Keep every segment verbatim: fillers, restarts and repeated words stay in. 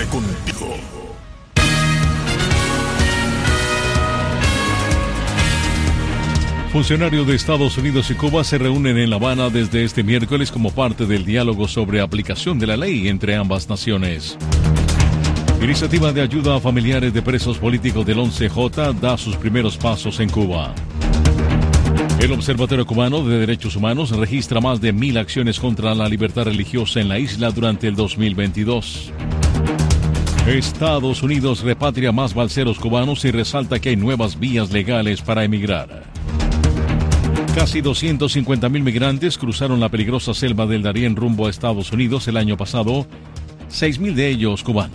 contigo. Funcionarios de Estados Unidos y Cuba se reúnen en La Habana desde este miércoles como parte del diálogo sobre aplicación de la ley entre ambas naciones. Iniciativa de ayuda a familiares de presos políticos del once J da sus primeros pasos en Cuba. El Observatorio Cubano de Derechos Humanos registra más de mil acciones contra la libertad religiosa en la isla durante el dos mil veintidós. Estados Unidos repatria más balseros cubanos y resalta que hay nuevas vías legales para emigrar. Casi doscientos cincuenta mil migrantes cruzaron la peligrosa selva del Darién rumbo a Estados Unidos el año pasado, seis mil de ellos cubanos.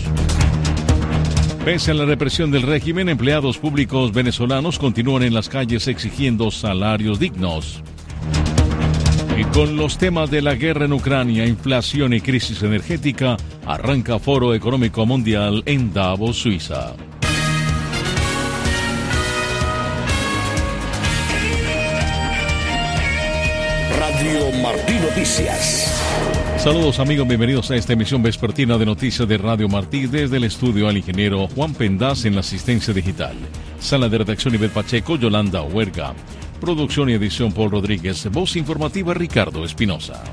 Pese a la represión del régimen, empleados públicos venezolanos continúan en las calles exigiendo salarios dignos. Y con los temas de la guerra en Ucrania, inflación y crisis energética, arranca Foro Económico Mundial en Davos, Suiza. Radio Martí Noticias. Saludos amigos, bienvenidos a esta emisión vespertina de noticias de Radio Martí. Desde el estudio al ingeniero Juan Pendaz en la asistencia digital. Sala de redacción Ivette Pacheco, Yolanda Huerga. Producción y edición Paul Rodríguez. Voz informativa Ricardo Espinosa.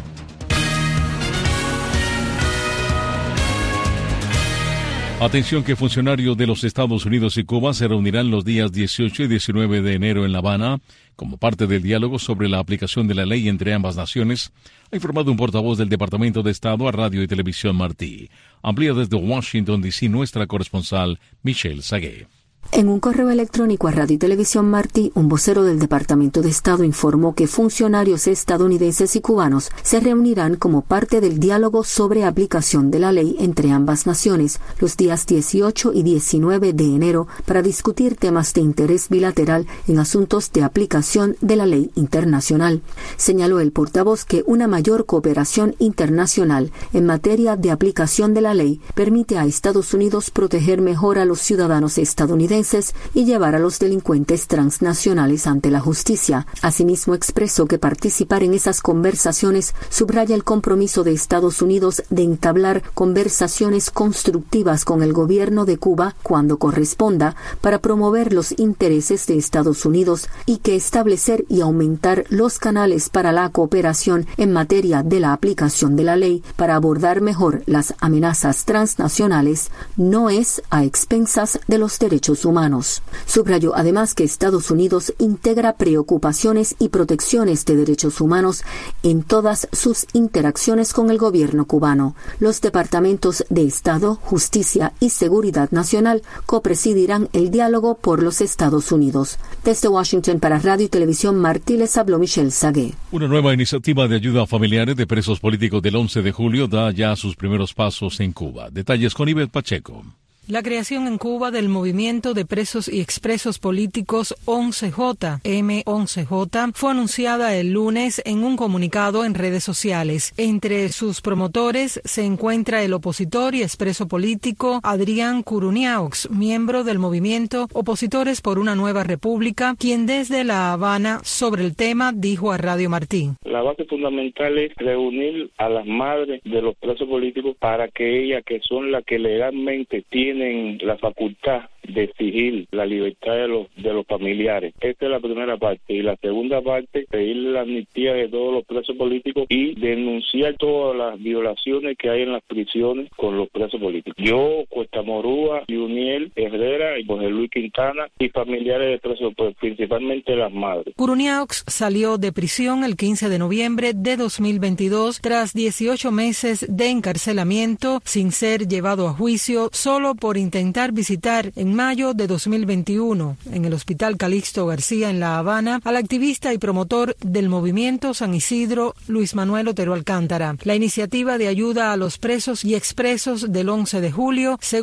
Atención que funcionarios de los Estados Unidos y Cuba se reunirán los días dieciocho y diecinueve de enero en La Habana como parte del diálogo sobre la aplicación de la ley entre ambas naciones, ha informado un portavoz del Departamento de Estado a Radio y Televisión Martí. Amplía desde Washington, D C nuestra corresponsal Michelle Sagué. En un correo electrónico a Radio y Televisión Martí, un vocero del Departamento de Estado informó que funcionarios estadounidenses y cubanos se reunirán como parte del diálogo sobre aplicación de la ley entre ambas naciones los días dieciocho y diecinueve de enero para discutir temas de interés bilateral en asuntos de aplicación de la ley internacional. Señaló el portavoz que una mayor cooperación internacional en materia de aplicación de la ley permite a Estados Unidos proteger mejor a los ciudadanos estadounidenses y llevar a los delincuentes transnacionales ante la justicia. Asimismo, expresó que participar en esas conversaciones subraya el compromiso de Estados Unidos de entablar conversaciones constructivas con el gobierno de Cuba cuando corresponda para promover los intereses de Estados Unidos y que establecer y aumentar los canales para la cooperación en materia de la aplicación de la ley para abordar mejor las amenazas transnacionales no es a expensas de los derechos humanos. Humanos. Subrayó además que Estados Unidos integra preocupaciones y protecciones de derechos humanos en todas sus interacciones con el gobierno cubano. Los departamentos de Estado, Justicia y Seguridad Nacional copresidirán el diálogo por los Estados Unidos. Desde Washington para Radio y Televisión Martí les habló Michelle Sagué. Una nueva iniciativa de ayuda a familiares de presos políticos del once de julio da ya sus primeros pasos en Cuba. Detalles con Ivette Pacheco. La creación en Cuba del Movimiento de Presos y Expresos Políticos once J, M once J, fue anunciada el lunes en un comunicado en redes sociales. Entre sus promotores se encuentra el opositor y expreso político Adrián Curuniaux, miembro del movimiento Opositores por una Nueva República, quien desde La Habana sobre el tema dijo a Radio Martí. La base fundamental es reunir a las madres de los presos políticos para que ellas, que son las que legalmente tienen la facultad de exigir la libertad de los de los familiares. Esta es la primera parte. Y la segunda parte, pedir la amnistía de todos los presos políticos y denunciar todas las violaciones que hay en las prisiones con los presos políticos. Yo, Cuesta Morúa, Yuniel Herrera y José Luis Quintana y familiares de presos, pues, principalmente las madres. Curuniaux salió de prisión el quince de noviembre de dos mil veintidós tras dieciocho meses de encarcelamiento sin ser llevado a juicio solo por intentar visitar en mayo de dos mil veintiuno en el Hospital Calixto García en La Habana al activista y promotor del movimiento San Isidro Luis Manuel Otero Alcántara. La iniciativa de ayuda a los presos y expresos del once de julio, según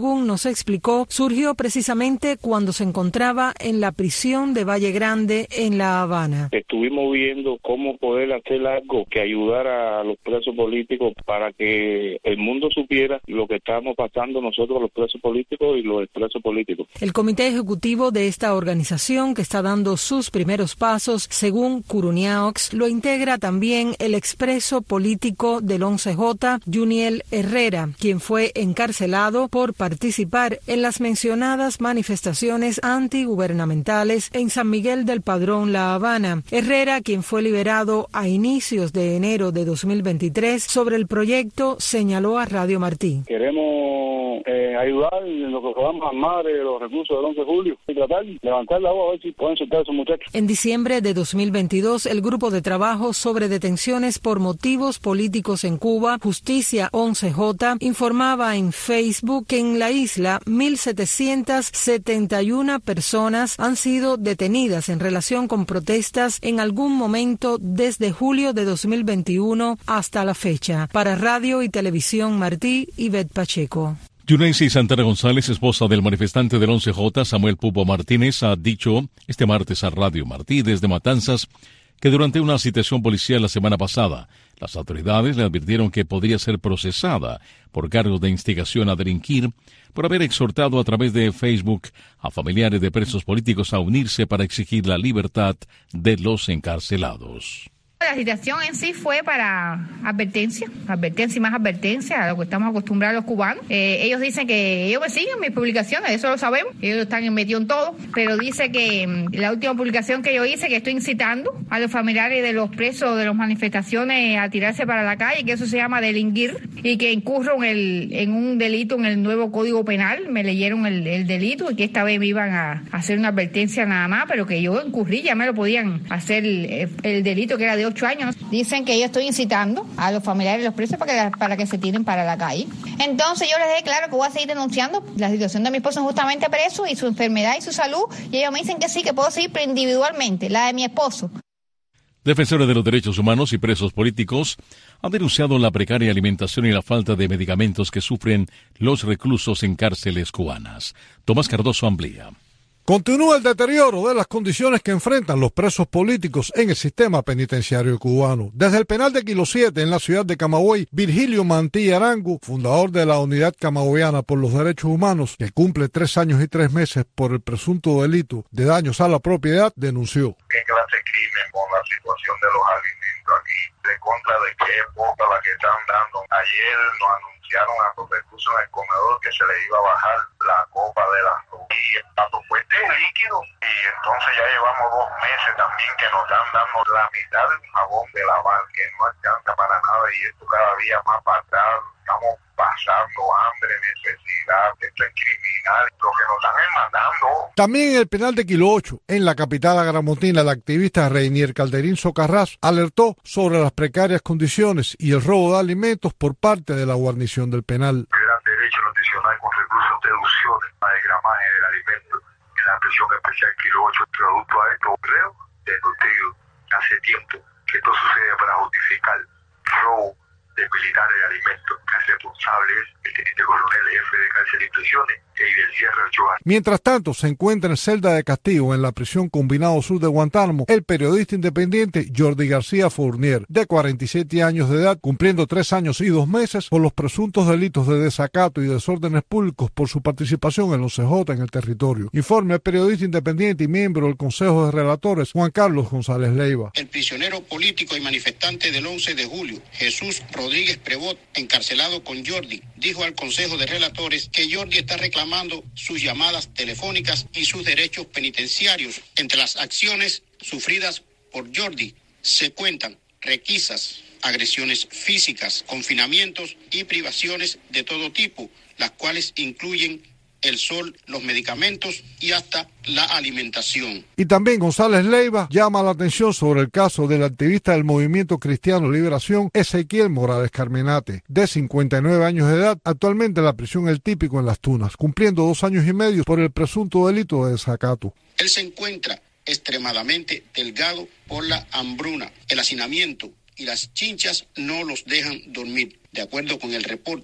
según nos explicó, surgió precisamente cuando se encontraba en la prisión de Valle Grande en La Habana. Estuvimos viendo cómo poder hacer algo que ayudara a los presos políticos para que el mundo supiera lo que estábamos pasando nosotros los presos políticos y los expresos políticos. El comité ejecutivo de esta organización, que está dando sus primeros pasos, según Curuniaox, lo integra también el expreso político del once J, Juniel Herrera, quien fue encarcelado por participar en las mencionadas manifestaciones antigubernamentales en San Miguel del Padrón, La Habana. Herrera, quien fue liberado a inicios de enero de dos mil veintitrés, sobre el proyecto señaló a Radio Martí. Queremos eh, ayudar en lo que podamos a madre de los recursos del once de julio y tratar de levantar la voz a ver si pueden soltar a esos muchachos. En diciembre de dos mil veintidós, el Grupo de Trabajo sobre Detenciones por Motivos Políticos en Cuba, Justicia once J, informaba en Facebook que en la isla mil setecientas setenta y una personas han sido detenidas en relación con protestas en algún momento desde julio de dos mil veintiuno hasta la fecha. Para Radio y Televisión Martí, Ivette Pacheco. Yuneisi Santana González, esposa del manifestante del once J, Samuel Pupo Martínez, ha dicho este martes a Radio Martí desde Matanzas que durante una citación policial la semana pasada, las autoridades le advirtieron que podría ser procesada por cargos de instigación a delinquir por haber exhortado a través de Facebook a familiares de presos políticos a unirse para exigir la libertad de los encarcelados. La citación en sí fue para advertencia, advertencia y más advertencia a lo que estamos acostumbrados los cubanos. Eh, ellos dicen que ellos me siguen mis publicaciones, eso lo sabemos, ellos están metidos en todo, pero dice que mmm, la última publicación que yo hice, que estoy incitando a los familiares de los presos de las manifestaciones a tirarse para la calle, que eso se llama delinquir, y que incurro en, el, en un delito en el nuevo Código Penal, me leyeron el, el delito y que esta vez me iban a hacer una advertencia nada más, pero que yo incurrí, ya me lo podían hacer el, el delito que era de ocho años. Dicen que yo estoy incitando a los familiares de los presos para que, para que se tiren para la calle. Entonces yo les dejé claro que voy a seguir denunciando la situación de mi esposo injustamente preso y su enfermedad y su salud, y ellos me dicen que sí, que puedo seguir, pero individualmente, la de mi esposo. Defensores de los derechos humanos y presos políticos han denunciado la precaria alimentación y la falta de medicamentos que sufren los reclusos en cárceles cubanas. Tomás Cardoso amplía. Continúa el deterioro de las condiciones que enfrentan los presos políticos en el sistema penitenciario cubano. Desde el penal de Kilo siete en la ciudad de Camagüey, Virgilio Mantí Arango, fundador de la Unidad Camagüeyana por los Derechos Humanos, que cumple tres años y tres meses por el presunto delito de daños a la propiedad, denunció. ¿Qué clase de crimen con la situación de los alimentos aquí? De contra de qué poca la que están dando. Ayer nos anunciaron a los reclusos en el comedor que se les iba a bajar la copa de las dos. Y el plato fuerte es líquido. Y entonces ya llevamos dos meses también que nos están dando la mitad del jabón de lavar, que no alcanza para nada, y esto cada día más para atrás. Estamos pasando hambre, necesidad, esto es criminal, lo que nos están mandando. También en el penal de Kilo ocho, en la capital agramontina, la activista Reinier Calderín Socarrás alertó sobre las precarias condiciones y el robo de alimentos por parte de la guarnición del penal. El gran derecho nutricional con reclusos deducciones para el gramaje del alimento en la prisión especial Kilo ocho, producto a esto creo desnutrido. Hace tiempo que esto sucede para justificar robo de militares de alimentos. El responsable es el teniente coronel jefe de cárcel y prisiones, Eidel Sierra Ochoa. Mientras tanto, se encuentra en celda de castigo en la prisión Combinado Sur de Guantánamo el periodista independiente Jordi García Fournier, de cuarenta y siete años de edad, cumpliendo tres años y dos meses por los presuntos delitos de desacato y desórdenes públicos por su participación en los C J en el territorio. Informe el periodista independiente y miembro del Consejo de Relatores, Juan Carlos González Leiva. El prisionero político y manifestante del once de julio, Jesús Rodríguez Prevot, encarcelado con Jordi, dijo al Consejo de Relatores que Jordi está reclamando sus llamadas telefónicas y sus derechos penitenciarios. Entre las acciones sufridas por Jordi se cuentan requisas, agresiones físicas, confinamientos y privaciones de todo tipo, las cuales incluyen el sol, los medicamentos y hasta la alimentación. Y también González Leiva llama la atención sobre el caso del activista del Movimiento Cristiano Liberación, Ezequiel Morales Carmenate, de cincuenta y nueve años de edad, actualmente en la prisión El Típico en Las Tunas, cumpliendo dos años y medio por el presunto delito de desacato. Él se encuentra extremadamente delgado por la hambruna, el hacinamiento y las chinchas no los dejan dormir. De acuerdo con el reporte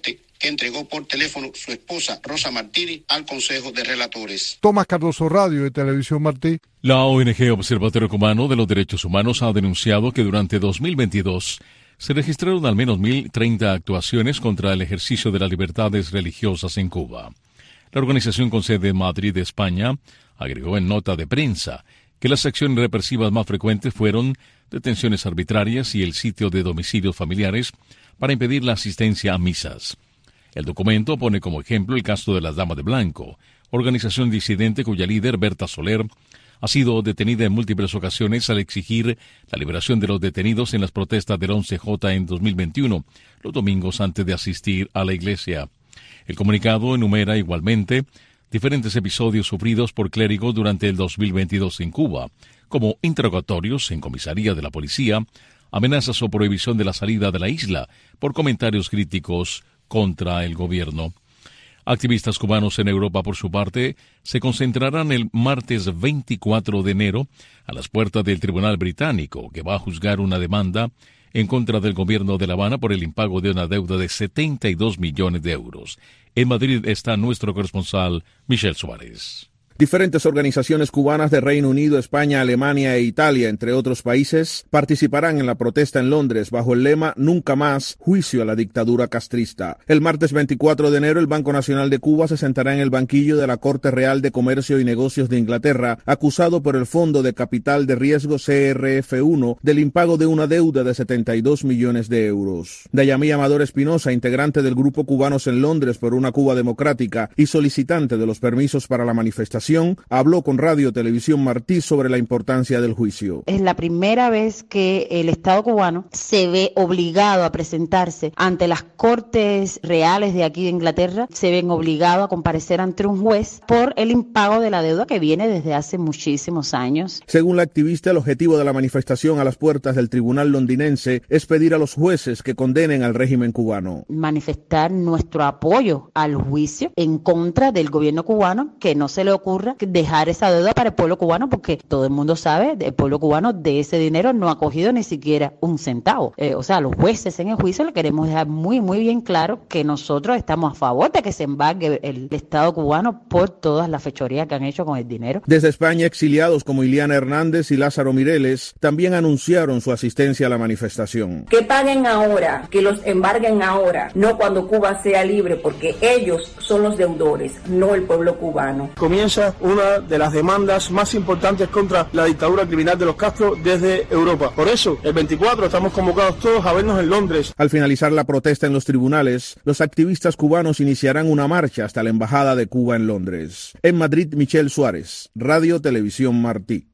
que entregó por teléfono su esposa Rosa Martínez al Consejo de Relatores. Tomás Cardoso, Radio y Televisión Martí. La O N G Observatorio Cubano de los Derechos Humanos ha denunciado que durante dos mil veintidós se registraron al menos mil treinta actuaciones contra el ejercicio de las libertades religiosas en Cuba. La organización con sede en Madrid, España, agregó en nota de prensa que las acciones represivas más frecuentes fueron detenciones arbitrarias y el sitio de domicilios familiares para impedir la asistencia a misas. El documento pone como ejemplo el caso de las Damas de Blanco, organización disidente cuya líder, Berta Soler, ha sido detenida en múltiples ocasiones al exigir la liberación de los detenidos en las protestas del once J en dos mil veintiuno, los domingos antes de asistir a la iglesia. El comunicado enumera igualmente diferentes episodios sufridos por clérigos durante el dos mil veintidós en Cuba, como interrogatorios en comisaría de la policía, amenazas o prohibición de la salida de la isla por comentarios críticos contra el gobierno. Activistas cubanos en Europa, por su parte, se concentrarán el martes veinticuatro de enero a las puertas del Tribunal Británico, que va a juzgar una demanda en contra del gobierno de La Habana por el impago de una deuda de setenta y dos millones de euros. En Madrid está nuestro corresponsal, Michel Suárez. Diferentes organizaciones cubanas de Reino Unido, España, Alemania e Italia, entre otros países, participarán en la protesta en Londres bajo el lema Nunca más, juicio a la dictadura castrista. El martes veinticuatro de enero, el Banco Nacional de Cuba se sentará en el banquillo de la Corte Real de Comercio y Negocios de Inglaterra, acusado por el Fondo de Capital de Riesgo C R F uno del impago de una deuda de setenta y dos millones de euros. Dayamí Amador Espinosa, integrante del Grupo Cubanos en Londres por una Cuba Democrática y solicitante de los permisos para la manifestación, habló con Radio Televisión Martí sobre la importancia del juicio. Es la primera vez que el Estado cubano se ve obligado a presentarse ante las Cortes Reales de aquí de Inglaterra, se ven obligados a comparecer ante un juez por el impago de la deuda que viene desde hace muchísimos años. Según la activista, el objetivo de la manifestación a las puertas del tribunal londinense es pedir a los jueces que condenen al régimen cubano. Manifestar nuestro apoyo al juicio en contra del gobierno cubano, que no se le ocurre dejar esa deuda para el pueblo cubano, porque todo el mundo sabe, el pueblo cubano de ese dinero no ha cogido ni siquiera un centavo. Eh, o sea, los jueces en el juicio le queremos dejar muy, muy bien claro que nosotros estamos a favor de que se embargue el Estado cubano por todas las fechorías que han hecho con el dinero. Desde España, exiliados como Iliana Hernández y Lázaro Mireles también anunciaron su asistencia a la manifestación. Que paguen ahora, que los embarguen ahora, no cuando Cuba sea libre, porque ellos son los deudores, no el pueblo cubano. Comienza una de las demandas más importantes contra la dictadura criminal de los Castro desde Europa. Por eso, el veinticuatro estamos convocados todos a vernos en Londres. Al finalizar la protesta en los tribunales, los activistas cubanos iniciarán una marcha hasta la Embajada de Cuba en Londres. En Madrid, Michel Suárez, Radio Televisión Martí.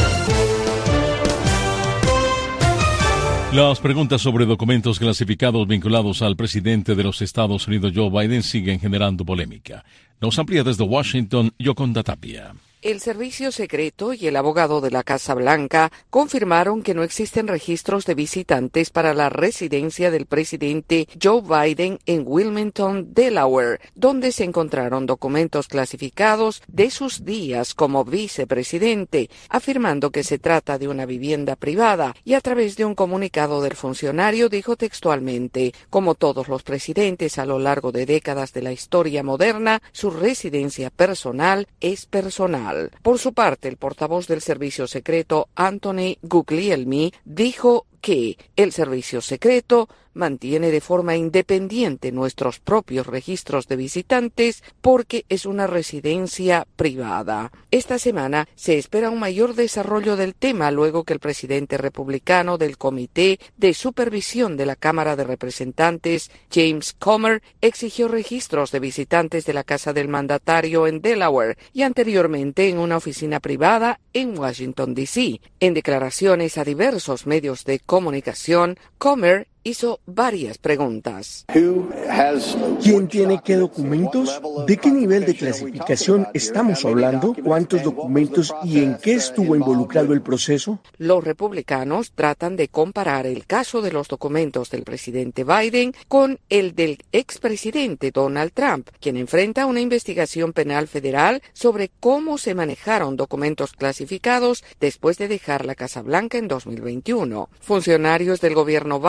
Las preguntas sobre documentos clasificados vinculados al presidente de los Estados Unidos, Joe Biden, siguen generando polémica. Nos amplía desde Washington, Yoconda Tapia. El Servicio Secreto y el abogado de la Casa Blanca confirmaron que no existen registros de visitantes para la residencia del presidente Joe Biden en Wilmington, Delaware, donde se encontraron documentos clasificados de sus días como vicepresidente, afirmando que se trata de una vivienda privada, y a través de un comunicado del funcionario dijo textualmente: como todos los presidentes a lo largo de décadas de la historia moderna, su residencia personal es personal. Por su parte, el portavoz del Servicio Secreto, Anthony Guglielmi, dijo que el Servicio Secreto mantiene de forma independiente nuestros propios registros de visitantes porque es una residencia privada. Esta semana se espera un mayor desarrollo del tema luego que el presidente republicano del Comité de Supervisión de la Cámara de Representantes, James Comer, exigió registros de visitantes de la casa del mandatario en Delaware y anteriormente en una oficina privada en Washington, D C En declaraciones a diversos medios de comunicación, Comer hizo varias preguntas. ¿Quién tiene qué documentos? ¿De qué nivel de clasificación estamos hablando? ¿Cuántos documentos y en qué estuvo involucrado el proceso? Los republicanos tratan de comparar el caso de los documentos del presidente Biden con el del expresidente Donald Trump, quien enfrenta una investigación penal federal sobre cómo se manejaron documentos clasificados después de dejar la Casa Blanca en dos mil veintiuno. Funcionarios del gobierno Biden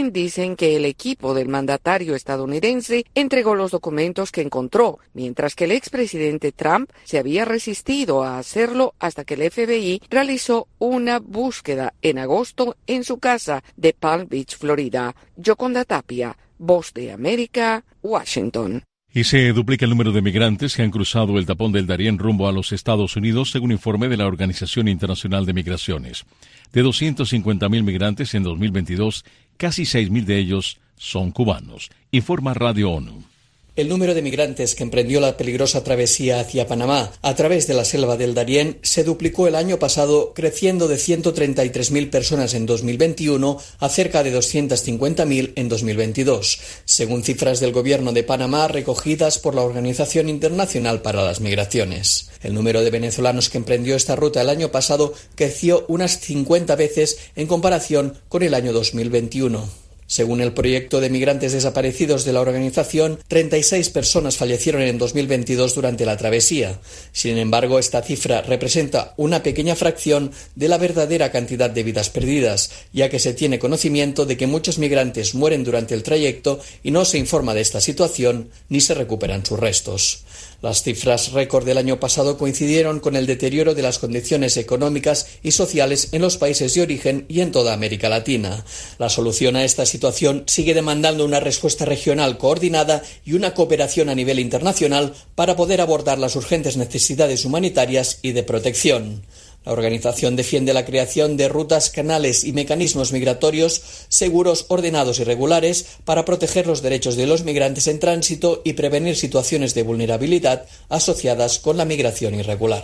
Washington dicen que el equipo del mandatario estadounidense entregó los documentos que encontró, mientras que el expresidente Trump se había resistido a hacerlo hasta que el F B I realizó una búsqueda en agosto en su casa de Palm Beach, Florida. Yoconda Tapia, Voz de América, Washington. Y se duplica el número de migrantes que han cruzado el tapón del Darién rumbo a los Estados Unidos, según informe de la Organización Internacional de Migraciones. De doscientos cincuenta mil migrantes en dos mil veintidós, casi seis mil de ellos son cubanos, informa Radio ONU. El número de migrantes que emprendió la peligrosa travesía hacia Panamá a través de la selva del Darién se duplicó el año pasado, creciendo de ciento treinta y tres mil personas en dos mil veintiuno a cerca de doscientos cincuenta mil en dos mil veintidós, según cifras del gobierno de Panamá recogidas por la Organización Internacional para las Migraciones. El número de venezolanos que emprendió esta ruta el año pasado creció unas cincuenta veces en comparación con el año dos mil veintiuno. Según el proyecto de migrantes desaparecidos de la organización, treinta y seis personas fallecieron en dos mil veintidós durante la travesía. Sin embargo, esta cifra representa una pequeña fracción de la verdadera cantidad de vidas perdidas, ya que se tiene conocimiento de que muchos migrantes mueren durante el trayecto y no se informa de esta situación ni se recuperan sus restos. Las cifras récord del año pasado coincidieron con el deterioro de las condiciones económicas y sociales en los países de origen y en toda América Latina. La solución a esta situación sigue demandando una respuesta regional coordinada y una cooperación a nivel internacional para poder abordar las urgentes necesidades humanitarias y de protección. La organización defiende la creación de rutas, canales y mecanismos migratorios seguros, ordenados y regulares para proteger los derechos de los migrantes en tránsito y prevenir situaciones de vulnerabilidad asociadas con la migración irregular.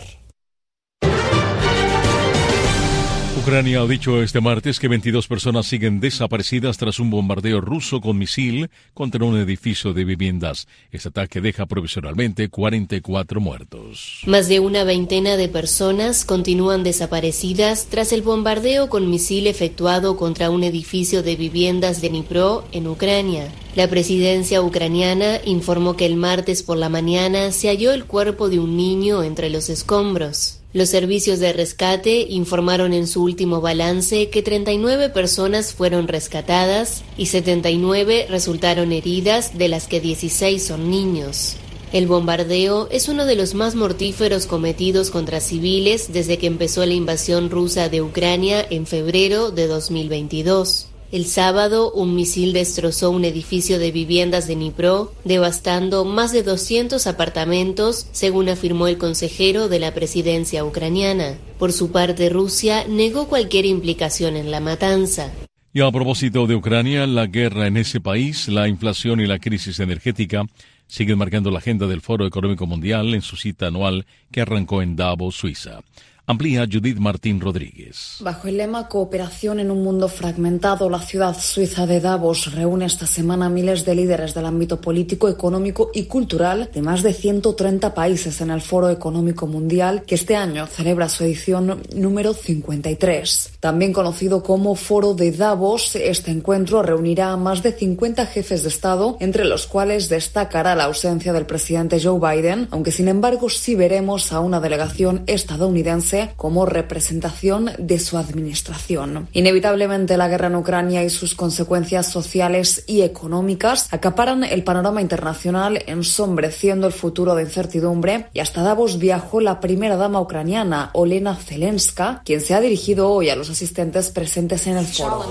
Ucrania ha dicho este martes que veintidós personas siguen desaparecidas tras un bombardeo ruso con misil contra un edificio de viviendas. Este ataque deja provisionalmente cuarenta y cuatro muertos. Más de una veintena de personas continúan desaparecidas tras el bombardeo con misil efectuado contra un edificio de viviendas de Dnipro, en Ucrania. La presidencia ucraniana informó que el martes por la mañana se halló el cuerpo de un niño entre los escombros. Los servicios de rescate informaron en su último balance que treinta y nueve personas fueron rescatadas y setenta y nueve resultaron heridas, de las que dieciséis son niños. El bombardeo es uno de los más mortíferos cometidos contra civiles desde que empezó la invasión rusa de Ucrania en febrero de dos mil veintidós. El sábado, un misil destrozó un edificio de viviendas de Dnipro, devastando más de doscientos apartamentos, según afirmó el consejero de la presidencia ucraniana. Por su parte, Rusia negó cualquier implicación en la matanza. Y a propósito de Ucrania, la guerra en ese país, la inflación y la crisis energética siguen marcando la agenda del Foro Económico Mundial en su cita anual que arrancó en Davos, Suiza. Amplía Judith Martín Rodríguez. Bajo el lema Cooperación en un mundo fragmentado, la ciudad suiza de Davos reúne esta semana a miles de líderes del ámbito político, económico y cultural de más de ciento treinta países en el Foro Económico Mundial, que este año celebra su edición número cincuenta y tres. También conocido como Foro de Davos, este encuentro reunirá a más de cincuenta jefes de Estado, entre los cuales destacará la ausencia del presidente Joe Biden, aunque sin embargo sí veremos a una delegación estadounidense como representación de su administración. Inevitablemente, la guerra en Ucrania y sus consecuencias sociales y económicas acaparan el panorama internacional, ensombreciendo el futuro de incertidumbre, y hasta Davos viajó la primera dama ucraniana, Olena Zelenska, quien se ha dirigido hoy a los asistentes presentes en el foro.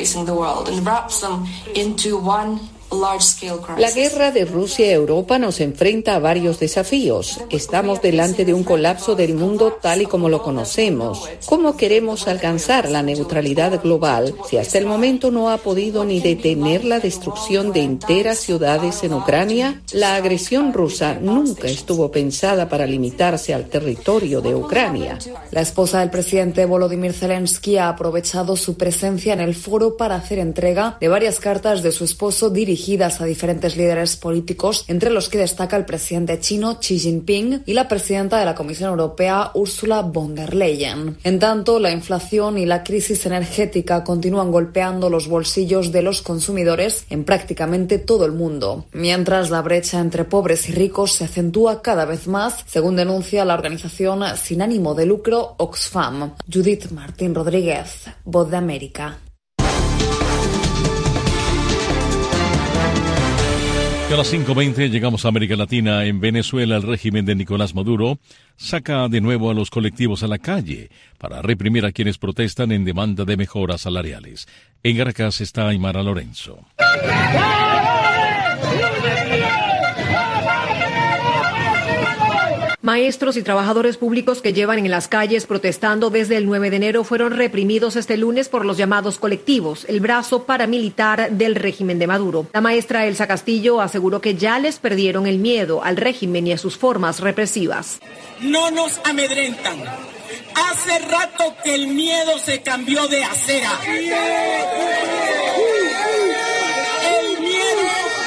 La guerra de Rusia y Europa nos enfrenta a varios desafíos. Estamos delante de un colapso del mundo tal y como lo conocemos. ¿Cómo queremos alcanzar la neutralidad global si hasta el momento no ha podido ni detener la destrucción de enteras ciudades en Ucrania? La agresión rusa nunca estuvo pensada para limitarse al territorio de Ucrania. La esposa del presidente Volodymyr Zelensky ha aprovechado su presencia en el foro para hacer entrega de varias cartas de su esposo dirigidas a diferentes líderes políticos, entre los que destaca el presidente chino Xi Jinping y la presidenta de la Comisión Europea Ursula von der Leyen. En tanto, la inflación y la crisis energética continúan golpeando los bolsillos de los consumidores en prácticamente todo el mundo, mientras la brecha entre pobres y ricos se acentúa cada vez más, según denuncia la organización sin ánimo de lucro Oxfam. Judith Martín Rodríguez, Voz de América. A las cinco veinte llegamos a América Latina. En Venezuela, el régimen de Nicolás Maduro saca de nuevo a los colectivos a la calle para reprimir a quienes protestan en demanda de mejoras salariales. En Caracas está Aymara Lorenzo. Maestros y trabajadores públicos que llevan en las calles protestando desde el nueve de enero fueron reprimidos este lunes por los llamados colectivos, el brazo paramilitar del régimen de Maduro. La maestra Elsa Castillo aseguró que ya les perdieron el miedo al régimen y a sus formas represivas. No nos amedrentan. Hace rato que el miedo se cambió de acera. El miedo...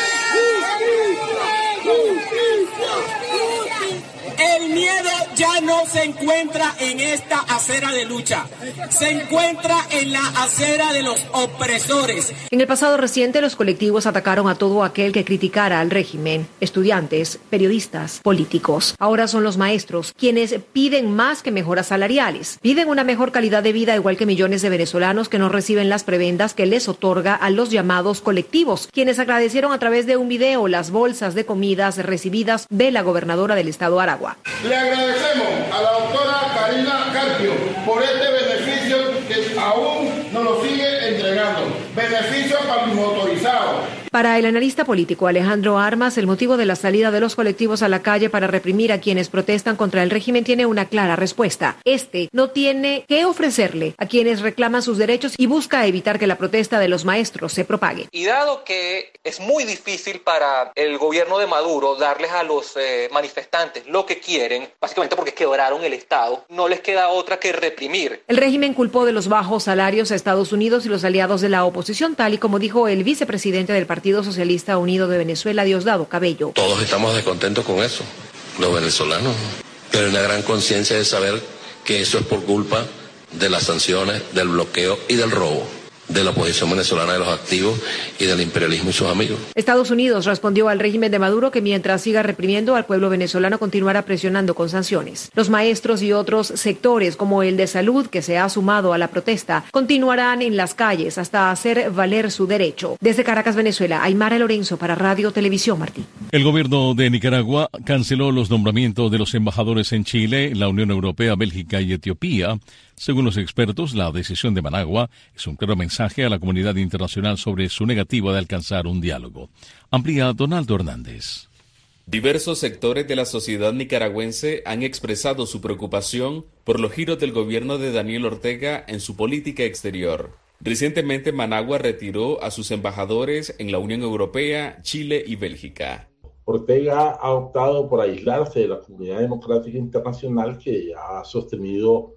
El miedo ya no se encuentra en esta acera de lucha, se encuentra en la acera de los opresores. En el pasado reciente, los colectivos atacaron a todo aquel que criticara al régimen, estudiantes, periodistas, políticos. Ahora son los maestros quienes piden más que mejoras salariales, piden una mejor calidad de vida, igual que millones de venezolanos que no reciben las prebendas que les otorga a los llamados colectivos, quienes agradecieron a través de un video las bolsas de comidas recibidas de la gobernadora del estado Aragua. Le agradecemos a la doctora Karina Carpio por este beneficio que aún nos lo sigue entregando. Beneficio para los motorizados. Para el analista político Alejandro Armas, el motivo de la salida de los colectivos a la calle para reprimir a quienes protestan contra el régimen tiene una clara respuesta. Este no tiene qué ofrecerle a quienes reclaman sus derechos y busca evitar que la protesta de los maestros se propague. Y dado que es muy difícil para el gobierno de Maduro darles a los eh, manifestantes lo que quieren, básicamente porque quebraron el Estado, no les queda otra que reprimir. El régimen culpó de los bajos salarios a Estados Unidos y los aliados de la oposición, tal y como dijo el vicepresidente del Partido Socialista Unido de Venezuela, Diosdado Cabello. Todos estamos descontentos con eso, los venezolanos, pero hay una gran conciencia de saber que eso es por culpa de las sanciones, del bloqueo y del robo de la oposición venezolana, de los activos y del imperialismo y sus amigos. Estados Unidos respondió al régimen de Maduro que mientras siga reprimiendo al pueblo venezolano continuará presionando con sanciones. Los maestros y otros sectores como el de salud que se ha sumado a la protesta continuarán en las calles hasta hacer valer su derecho. Desde Caracas, Venezuela, Aymara Lorenzo para Radio Televisión Martí. El gobierno de Nicaragua canceló los nombramientos de los embajadores en Chile, la Unión Europea, Bélgica y Etiopía. Según los expertos, la decisión de Managua es un claro mensaje a la comunidad internacional sobre su negativa de alcanzar un diálogo. Amplía Donaldo Hernández. Diversos sectores de la sociedad nicaragüense han expresado su preocupación por los giros del gobierno de Daniel Ortega en su política exterior. Recientemente, Managua retiró a sus embajadores en la Unión Europea, Chile y Bélgica. Ortega ha optado por aislarse de la comunidad democrática internacional, que ha sostenido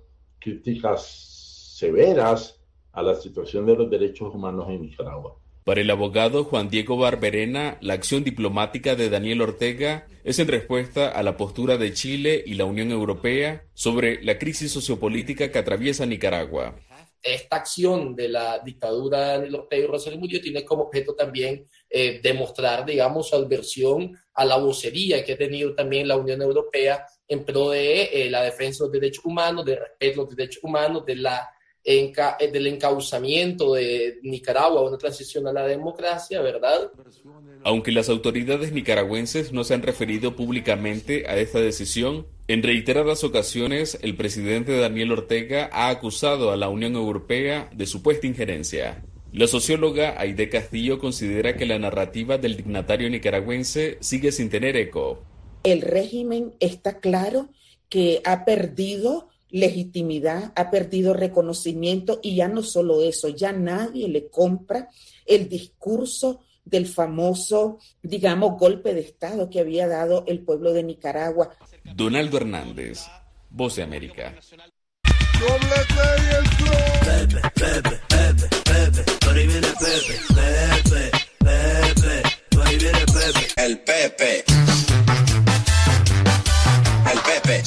críticas severas a la situación de los derechos humanos en Nicaragua. Para el abogado Juan Diego Barberena, la acción diplomática de Daniel Ortega es en respuesta a la postura de Chile y la Unión Europea sobre la crisis sociopolítica que atraviesa Nicaragua. Esta acción de la dictadura de Ortega y Rosario Murillo tiene como objeto también eh, demostrar, digamos, su adversión a la vocería que ha tenido también la Unión Europea en pro de eh, la defensa de los derechos humanos, de respeto a los derechos humanos, de la, enca del encauzamiento de Nicaragua a una transición a la democracia, ¿verdad? Aunque las autoridades nicaragüenses no se han referido públicamente a esta decisión, en reiteradas ocasiones el presidente Daniel Ortega ha acusado a la Unión Europea de supuesta injerencia. La socióloga Aide Castillo considera que la narrativa del dignatario nicaragüense sigue sin tener eco. El régimen está claro que ha perdido legitimidad, ha perdido reconocimiento y ya no solo eso, ya nadie le compra el discurso del famoso, digamos, golpe de Estado que había dado el pueblo de Nicaragua. Donaldo Hernández, Voz de América. Pepe, Pepe, Pepe, Pepe, por ahí viene Pepe, Pepe, Pepe, por ahí viene Pepe. El Pepe. El Pepe.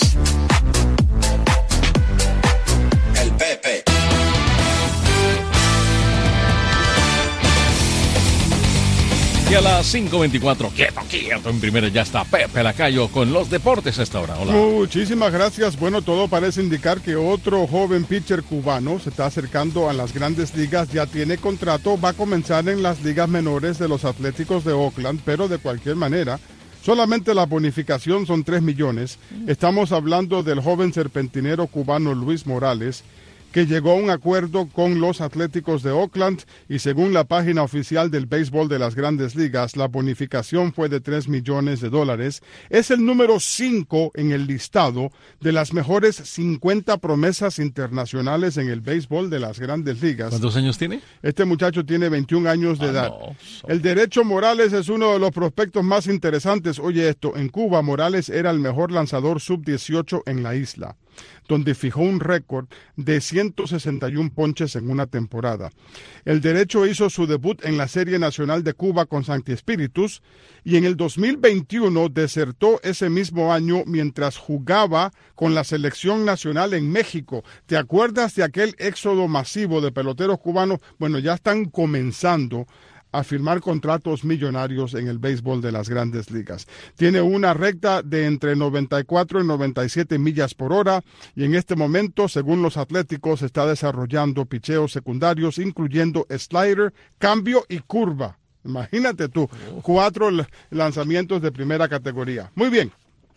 El Pepe. Y a las las cinco veinticuatro. Quieto, quieto. En primera ya está Pepe Lacayo con los deportes a esta hora. Hola. Muchísimas gracias. Bueno, todo parece indicar que otro joven pitcher cubano se está acercando a las grandes ligas. Ya tiene contrato. Va a comenzar en las ligas menores de los Atléticos de Oakland, pero de cualquier manera, solamente la bonificación son tres millones. Estamos hablando del joven serpentinero cubano Luis Morales, que llegó a un acuerdo con los Atléticos de Oakland y según la página oficial del béisbol de las Grandes Ligas, la bonificación fue de tres millones de dólares. Es el número cinco en el listado de las mejores cincuenta promesas internacionales en el béisbol de las Grandes Ligas. ¿Cuántos años tiene? Este muchacho tiene veintiún años de ah, edad. No. El derecho Morales es uno de los prospectos más interesantes. Oye esto, en Cuba Morales era el mejor lanzador sub dieciocho en la isla, donde fijó un récord de ciento sesenta y uno ponches en una temporada. El derecho hizo su debut en la Serie Nacional de Cuba con Sancti Spiritus y en el dos mil veintiuno desertó ese mismo año mientras jugaba con la selección nacional en México. ¿Te acuerdas de aquel éxodo masivo de peloteros cubanos? Bueno, ya están comenzando a firmar contratos millonarios en el béisbol de las Grandes Ligas. Tiene una recta de entre noventa y cuatro y noventa y siete millas por hora y en este momento, según los Atléticos, está desarrollando picheos secundarios, incluyendo slider, cambio y curva. Imagínate tú, cuatro lanzamientos de primera categoría. Muy bien,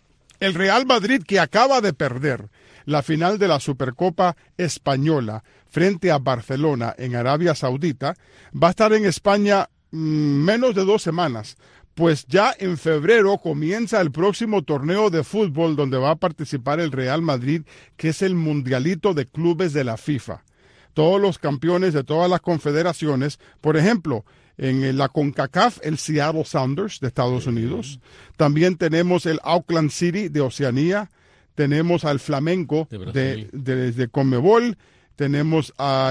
el Real Madrid, que acaba de perder la final de la Supercopa Española frente a Barcelona en Arabia Saudita, va a estar en España mmm, menos de dos semanas, pues ya en febrero comienza el próximo torneo de fútbol donde va a participar el Real Madrid, que es el Mundialito de Clubes de la FIFA. Todos los campeones de todas las confederaciones, por ejemplo, en la CONCACAF, el Seattle Sounders de Estados Unidos, también tenemos el Auckland City de Oceanía, tenemos al Flamengo de, de, de, de Conmebol, tenemos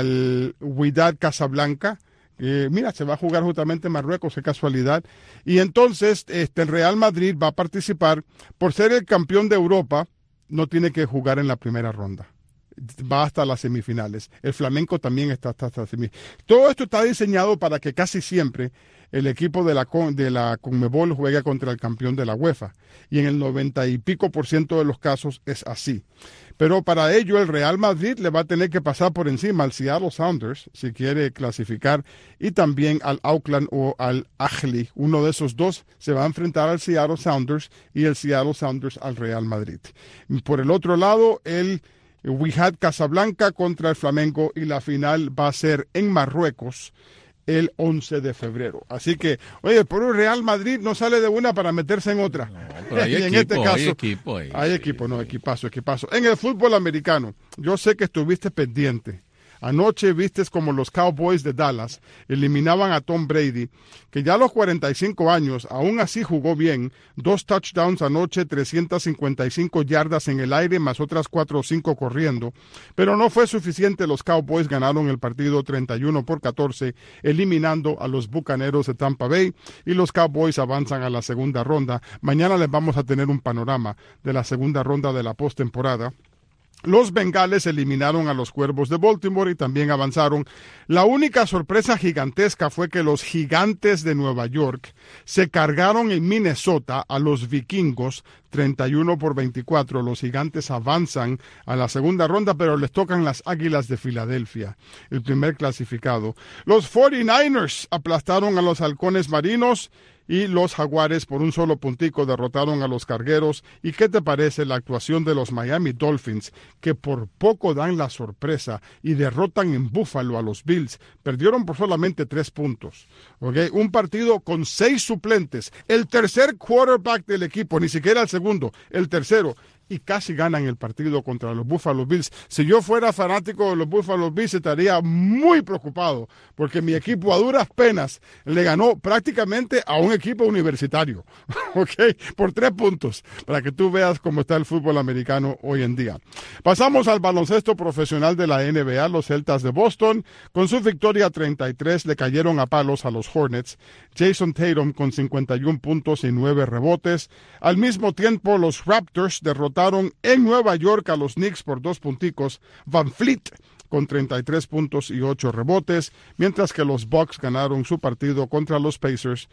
al Wydad Casablanca, eh, mira, se va a jugar justamente en Marruecos, qué casualidad, y entonces este, el Real Madrid va a participar, por ser el campeón de Europa, no tiene que jugar en la primera ronda, va hasta las semifinales, el Flamengo también está hasta las semifinales. Todo esto está diseñado para que casi siempre el equipo de la, de la Conmebol juega contra el campeón de la UEFA, y en el noventa y pico por ciento de los casos es así. Pero para ello el Real Madrid le va a tener que pasar por encima al Seattle Sounders si quiere clasificar, y también al Auckland o al Ahly. Uno de esos dos se va a enfrentar al Seattle Sounders y el Seattle Sounders al Real Madrid. Por el otro lado, el Wydad Casablanca contra el Flamengo, y la final va a ser en Marruecos el once de febrero. Así que, oye, por un Real Madrid no sale de una para meterse en otra. No, pero hay y equipo, en este caso, hay equipo. Ahí, hay sí, equipo, sí. no, equipazo, equipazo. En el fútbol americano, yo sé que estuviste pendiente. Anoche vistes como los Cowboys de Dallas eliminaban a Tom Brady, que ya a los cuarenta y cinco años aún así jugó bien, dos touchdowns anoche, trescientas cincuenta y cinco yardas en el aire, más otras cuatro o cinco corriendo, pero no fue suficiente. Los Cowboys ganaron el partido treinta y uno por catorce, eliminando a los Bucaneros de Tampa Bay, y los Cowboys avanzan a la segunda ronda. Mañana les vamos a tener un panorama de la segunda ronda de la postemporada. Los Bengales eliminaron a los Cuervos de Baltimore y también avanzaron. La única sorpresa gigantesca fue que los Gigantes de Nueva York se cargaron en Minnesota a los Vikingos treinta y uno por veinticuatro. Los Gigantes avanzan a la segunda ronda, pero les tocan las Águilas de Filadelfia, el primer clasificado. Los cuarenta y nueve ers aplastaron a los Halcones Marinos, y los Jaguares por un solo puntico derrotaron a los Cargueros. ¿Y qué te parece la actuación de los Miami Dolphins, que por poco dan la sorpresa y derrotan en Buffalo a los Bills? Perdieron por solamente tres puntos. ¿Okay? Un partido con seis suplentes. El tercer quarterback del equipo, ni siquiera el segundo, el tercero. Y casi ganan el partido contra los Buffalo Bills. Si yo fuera fanático de los Buffalo Bills, estaría muy preocupado, porque mi equipo a duras penas le ganó prácticamente a un equipo universitario, ¿ok? Por tres puntos, para que tú veas cómo está el fútbol americano hoy en día. Pasamos al baloncesto profesional de la N B A. Los Celtas de Boston, con su victoria treinta y tres, le cayeron a palos a los Hornets. Jason Tatum con cincuenta y un puntos y nueve rebotes. Al mismo tiempo, los Raptors derrotaron en Nueva York a los Knicks por dos punticos. Van Fleet con treinta y tres puntos y ocho rebotes, mientras que los Bucks ganaron su partido contra los Pacers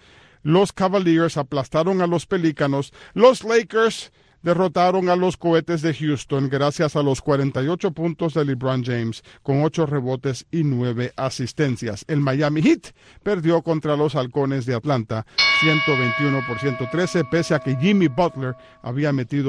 Los Cavaliers aplastaron a los Pelícanos. Los Lakers derrotaron a los Cohetes de Houston gracias a los cuarenta y ocho puntos de LeBron James, con ocho rebotes y nueve asistencias. El Miami Heat perdió contra los Halcones de Atlanta, ciento veintiuno por ciento trece, pese a que Jimmy Butler había metido